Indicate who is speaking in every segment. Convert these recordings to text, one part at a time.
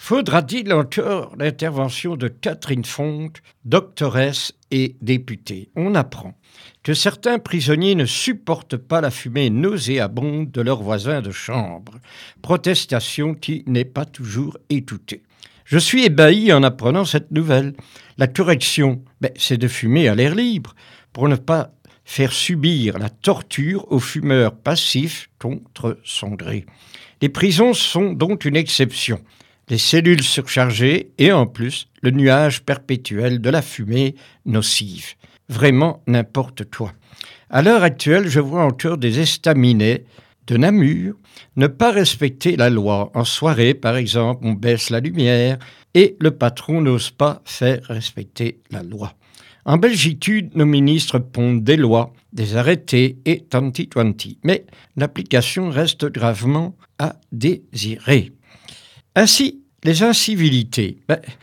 Speaker 1: Faudra-t-il encore l'intervention de Catherine Fonte, doctoresse et députée? On apprend que certains prisonniers ne supportent pas la fumée nauséabonde de leurs voisins de chambre, protestation qui n'est pas toujours écoutée. Je suis ébahi en apprenant cette nouvelle. La correction, c'est de fumer à l'air libre, pour ne pas faire subir la torture aux fumeurs passifs contre son gré. Les prisons sont donc une exception. Les cellules surchargées et en plus le nuage perpétuel de la fumée nocive. Vraiment n'importe quoi. À l'heure actuelle, je vois encore des estaminets de Namur ne pas respecter la loi. En soirée, par exemple, on baisse la lumière et le patron n'ose pas faire respecter la loi. En Belgitude, nos ministres pondent des lois, des arrêtés et tanti-twanti. Mais l'application reste gravement à désirer. Ainsi, les incivilités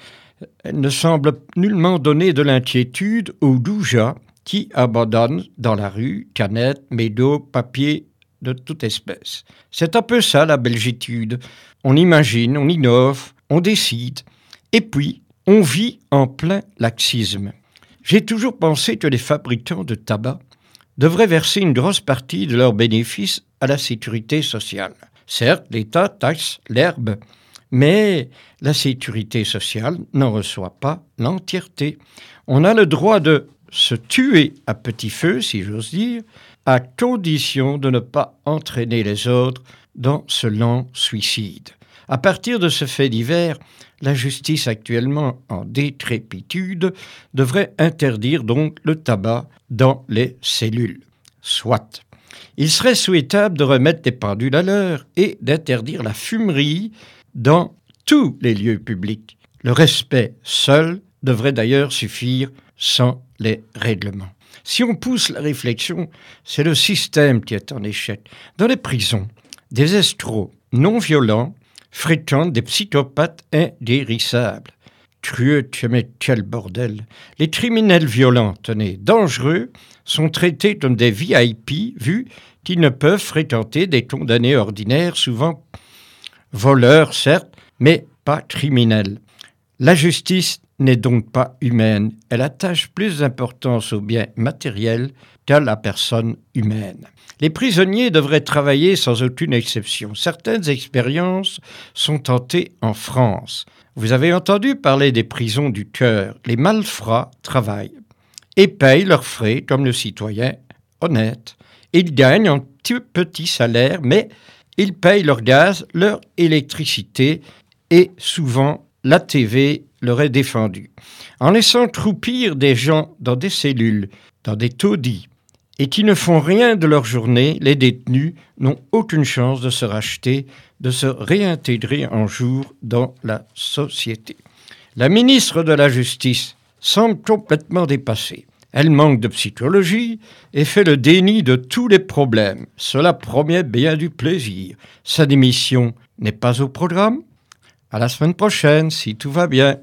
Speaker 1: ne semblent nullement donner de l'inquiétude aux doujas qui abandonnent dans la rue canettes, mégots, papiers de toute espèce. C'est un peu ça la belgitude. On imagine, on innove, on décide, et puis on vit en plein laxisme. J'ai toujours pensé que les fabricants de tabac devraient verser une grosse partie de leurs bénéfices à la sécurité sociale. Certes, l'État taxe l'herbe, mais la sécurité sociale n'en reçoit pas l'entièreté. On a le droit de se tuer à petit feu, si j'ose dire, à condition de ne pas entraîner les autres dans ce lent suicide. À partir de ce fait divers, la justice actuellement en décrépitude devrait interdire donc le tabac dans les cellules. Soit. Il serait souhaitable de remettre les pendules à l'heure et d'interdire la fumerie dans tous les lieux publics. Le respect seul devrait d'ailleurs suffire sans les règlements. Si on pousse la réflexion, c'est le système qui est en échec. Dans les prisons, des escrocs non violents fréquentent des psychopathes indérissables. Crueux, mais quel bordel! Les criminels violents, dangereux, sont traités comme des VIP, vu qu'ils ne peuvent fréquenter des condamnés ordinaires, souvent voleurs, certes, mais pas criminels. La justice n'est donc pas humaine. Elle attache plus d'importance au bien matériel qu'à la personne humaine. Les prisonniers devraient travailler sans aucune exception. Certaines expériences sont tentées en France. Vous avez entendu parler des prisons du cœur. Les malfrats travaillent et payent leurs frais comme le citoyen honnête. Ils gagnent un petit salaire, mais ils payent leur gaz, leur électricité et souvent la TV leur est défendue. En laissant croupir des gens dans des cellules, dans des taudis, et qui ne font rien de leur journée, les détenus n'ont aucune chance de se racheter, de se réintégrer un jour dans la société. La ministre de la Justice semble complètement dépassée. Elle manque de psychologie et fait le déni de tous les problèmes. Cela promet bien du plaisir. Sa démission n'est pas au programme. À la semaine prochaine, si tout va bien.